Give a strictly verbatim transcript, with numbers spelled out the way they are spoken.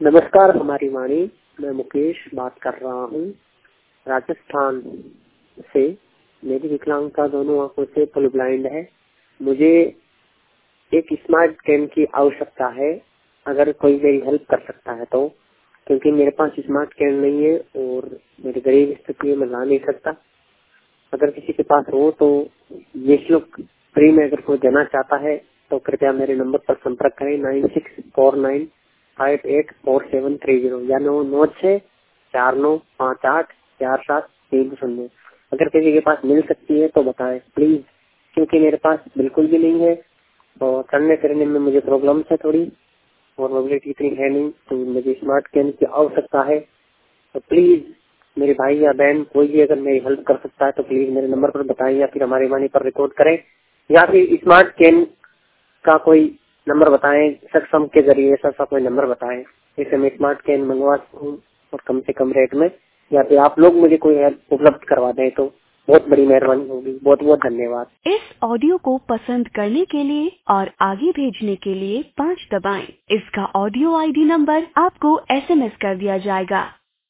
नमस्कार हमारी वाणी, मैं मुकेश बात कर रहा हूँ राजस्थान से। मेरी विकलांगता दोनों आंखों से फुल ब्लाइंड है। मुझे एक स्मार्ट कैन की आवश्यकता है, अगर कोई मेरी हेल्प कर सकता है तो, क्योंकि मेरे पास स्मार्ट कैन नहीं है और मेरी गरीब स्थिति में ला नहीं सकता। अगर किसी के पास हो तो ये शुल्क फ्री में अगर कोई देना चाहता है तो कृपया मेरे नंबर पर संपर्क करें nine six four nine five eight four seven three zero या नौ नौ छः चार नौ पाँच आठ चार सात तीन शून्य। अगर किसी के पास मिल सकती है तो बताएं प्लीज, क्योंकि मेरे पास बिल्कुल भी नहीं है और चलने फिरने में मुझे प्रॉब्लम है थोड़ी और मोबिलिटी इतनी है नहीं, तो मुझे स्मार्ट कैन की आवश्यकता है। तो प्लीज मेरे भाई या बहन कोई भी अगर मेरी हेल्प कर सकता है तो प्लीज मेरे नंबर पर बताएं या फिर हमारे वाणी पर रिकॉर्ड करें या फिर स्मार्ट कैन का कोई नंबर बताएं, सक्षम के जरिए ऐसा सा कोई नंबर बताएं जिससे मैं स्मार्ट कैन मंगवा सकूं और कम से कम रेट में, या फिर आप लोग मुझे कोई हेल्प उपलब्ध करवा दें तो बहुत बड़ी मेहरबानी होगी। बहुत बहुत धन्यवाद। इस ऑडियो को पसंद करने के लिए और आगे भेजने के लिए पाँच दबाएं। इसका ऑडियो आईडी नंबर आपको एसएमएस कर दिया जाएगा।